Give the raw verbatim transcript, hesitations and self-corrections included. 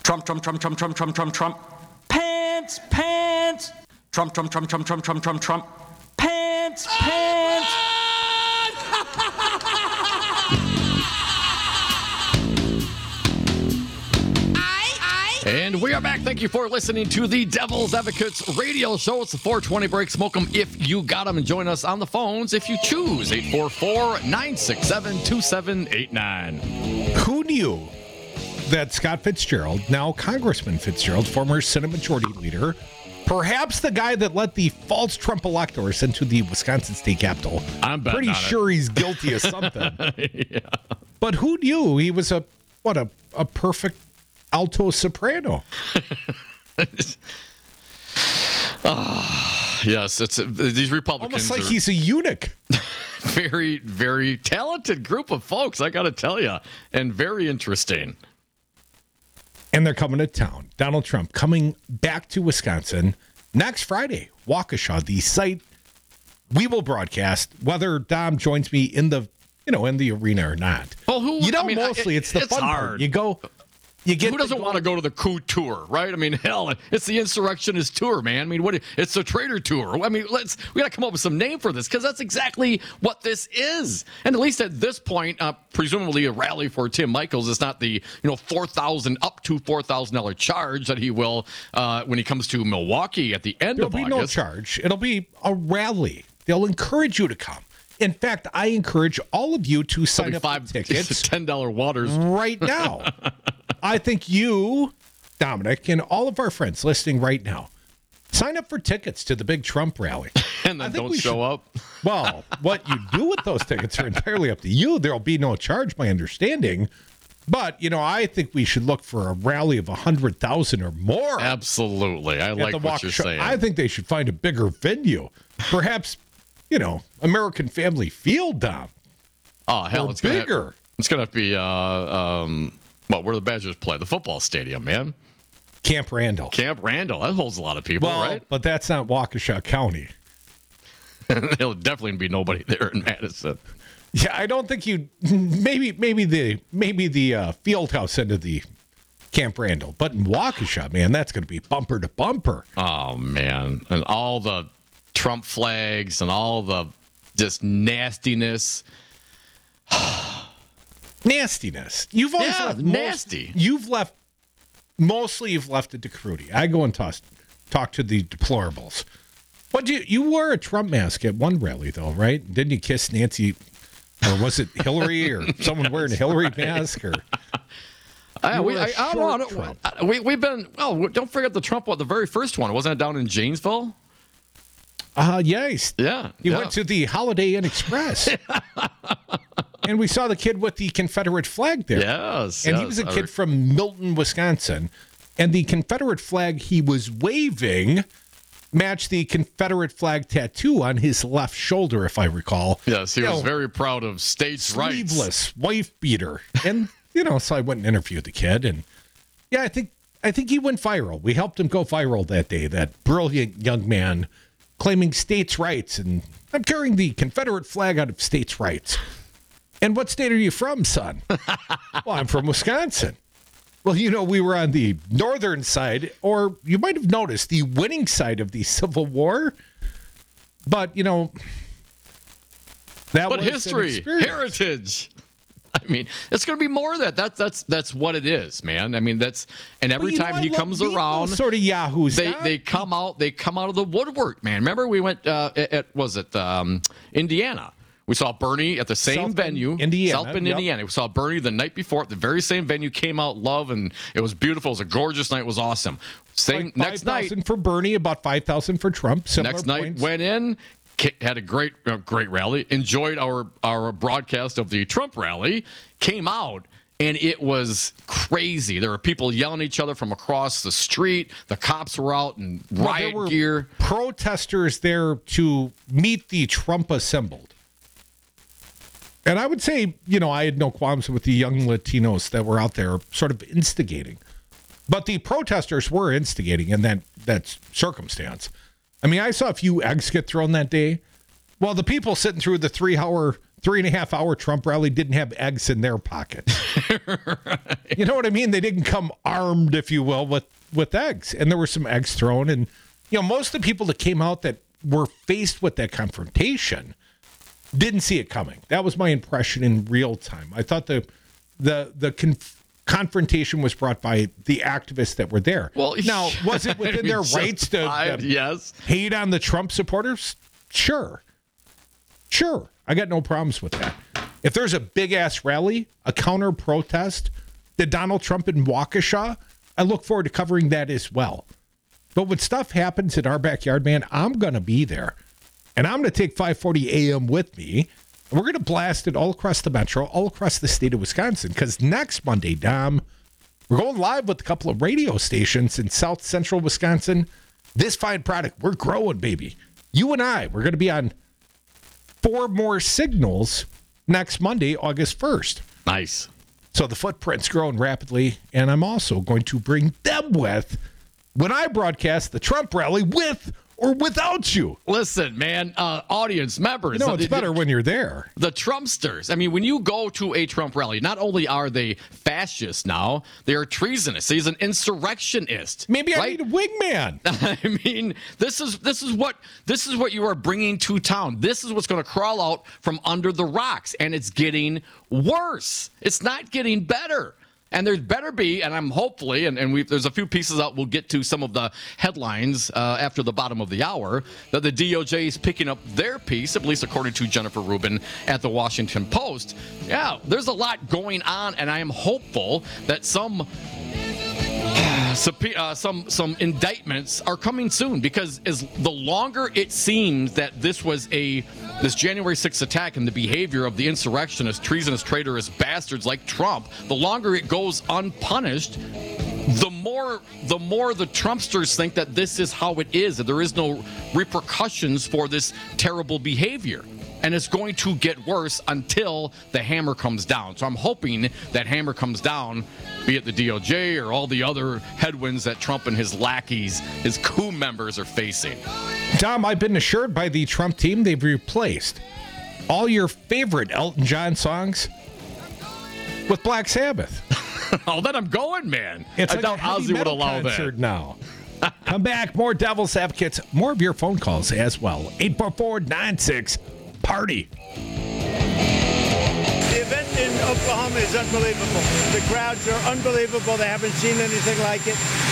Trump, Trump, Trump, Trump, Trump, Trump, Trump, Trump. Pants, pants. Trump, Trump, Trump, Trump, Trump, Trump, Trump, Trump. Pants, pants. And we are back. Thank you for listening to the Devil's Advocates radio show. It's the four twenty break. Smoke 'em if you got 'em. And join us on the phones if you choose. eight four four, nine six seven, two seven eight nine. Who knew that Scott Fitzgerald, now Congressman Fitzgerald, former Senate Majority Leader, perhaps the guy that let the false Trump electors into the Wisconsin State Capitol, I'm betting pretty on sure it. he's guilty of something. Yeah. But who knew he was a, what, a, a perfect alto soprano? Oh, yes, it's uh, these Republicans Almost like are he's a eunuch. very, very talented group of folks, I got to tell you, and very interesting. And they're coming to town. Donald Trump coming back to Wisconsin next Friday. Waukesha, the site we will broadcast, whether Dom joins me in the, you know, in the arena or not. Well, who? You know, I mean, mostly it, it's the it's fun hard. part. You go, you get. Who doesn't want to go to the coup tour, right? I mean, hell, it's the insurrectionist tour, man. I mean, what? It's the traitor tour. I mean, let's we got to come up with some name for this because that's exactly what this is. And at least at this point, uh, presumably a rally for Tim Michels is not the you know four thousand up to four thousand dollar charge that he will uh, when he comes to Milwaukee at the end There'll of be August. no charge. It'll be a rally. They'll encourage you to come. In fact, I encourage all of you to sign up Five for tickets ten dollar waters right now. I think you, Dominic, and all of our friends listening right now, sign up for tickets to the big Trump rally. and then don't show should, up. Well, what you do with those tickets are entirely up to you. There'll be no charge, my understanding. But, you know, I think we should look for a rally of one hundred thousand or more. Absolutely. I like the what you're Waukesha. saying. I think they should find a bigger venue. Perhaps, you know, American Family Field, Dom. Oh, hell, or it's gonna bigger. Have, it's going to be, uh, um, well, where the Badgers play, the football stadium, man. Camp Randall. Camp Randall. That holds a lot of people, Well, right? but that's not Waukesha County. There'll definitely be nobody there in Madison. Yeah, I don't think you. Maybe, maybe the maybe the uh, field house end of the Camp Randall, but in Waukesha, man, that's going to be bumper to bumper. Oh man, and all the Trump flags and all the just nastiness. Nastiness. You've always Yeah, left nasty. Most, you've left mostly. You've left it to Crudy. I go and toss, talk to the deplorables. What you you wore a Trump mask at one rally though, right? Didn't you kiss Nancy? Or was it Hillary or someone wearing a Hillary mask? Or I, we, were a I, I don't know. I don't- short I- we, we've been. Oh, don't forget the Trump one. The very first one wasn't it down in Janesville? uh yes, Yeah, he yeah. went to the Holiday Inn Express, and we saw the kid with the Confederate flag there. Yes, and yes, he was a I kid re- from Milton, Wisconsin, and the Confederate flag he was waving matched the Confederate flag tattoo on his left shoulder, if I recall. Yes, he You was know, very proud of states' rights. sleeveless, wife beater, and you know, so I went and interviewed the kid, and yeah, I think I think he went viral. We helped him go viral that day. That brilliant young man claiming states' rights, and I'm carrying the Confederate flag out of states' rights. And what state are you from, son? Well, I'm from Wisconsin. Well, you know, we were on the northern side, or you might have noticed the winning side of the Civil War. But, you know, that But was an history, experience. heritage. I mean, it's going to be more of that. That's that's that's what it is, man. I mean, that's and every But, you know, time I he love comes meeting around, those sort of yahoos. they Don. they come out they come out of the woodwork, man. Remember we went uh, at, at was it um, Indiana? We saw Bernie at the same South Bend, venue, Indiana, South Bend, yep. Indiana. We saw Bernie the night before at the very same venue. Came out, love, and it was beautiful. It was a gorgeous night. It was awesome. Same Like next night. five thousand for Bernie, about five thousand for Trump. Similar Next night points. went in, ki- had a great uh, great rally. Enjoyed our our broadcast of the Trump rally. Came out. And it was crazy. There were people yelling at each other from across the street. The cops were out in Well, riot there were gear. protesters there to meet the Trump assembled. And I would say, you know, I had no qualms with the young Latinos that were out there sort of instigating. But the protesters were instigating in that, that circumstance. I mean, I saw a few eggs get thrown that day. Well, the people sitting through the three-hour three and a half hour Trump rally didn't have eggs in their pocket. Right. You know what I mean? They didn't come armed, if you will, with, with eggs. And there were some eggs thrown. And, you know, most of the people that came out that were faced with that confrontation didn't see it coming. That was my impression in real time. I thought the the the conf- confrontation was brought by the activists that were there. Well, now, was it within their rights to uh, yes. hate on the Trump supporters? Sure. Sure. I got no problems with that. If there's a big-ass rally, a counter-protest, the Donald Trump in Waukesha, I look forward to covering that as well. But when stuff happens in our backyard, man, I'm going to be there. And I'm going to take five forty A M with me. And we're going to blast it all across the metro, all across the state of Wisconsin. Because next Monday, Dom, we're going live with a couple of radio stations in South Central Wisconsin. This fine product, we're growing, baby. You and I, we're going to be on four more signals next Monday, August first. Nice. So the footprint's growing rapidly. And I'm also going to bring them with when I broadcast the Trump rally with or without you. Listen, man, uh, audience members. You know, it's the, better the, when you're there. The Trumpsters. I mean, when you go to a Trump rally, not only are they fascists now, they are treasonous. He's an insurrectionist. Maybe I right? need a wingman. I mean, this is this is what this is what you are bringing to town. This is what's going to crawl out from under the rocks, and it's getting worse. It's not getting better. And there better be, and I'm hopefully, and, and we've, there's a few pieces out, we'll get to some of the headlines uh, after the bottom of the hour, that the D O J is picking up their piece, at least according to Jennifer Rubin at the Washington Post. Yeah, there's a lot going on, and I am hopeful that some... Uh, some some indictments are coming soon, because as the longer it seems that this was a this January sixth attack and the behavior of the insurrectionists, treasonous, traitorous bastards like Trump, the longer it goes unpunished, the more the more the Trumpsters think that this is how it is, that there is no repercussions for this terrible behavior. And it's going to get worse until the hammer comes down. So I'm hoping that hammer comes down, be it the D O J or all the other headwinds that Trump and his lackeys, his coup members are facing. Tom, I've been assured by the Trump team they've replaced all your favorite Elton John songs with Black Sabbath. Oh, then I'm going, man. It's I like doubt a heavy Ozzy would metal allow concert that. now. Come back, more Devil's Advocates, more of your phone calls as well. eight four four, nine six, party. The event in Oklahoma is unbelievable. The crowds are unbelievable. They haven't seen anything like it.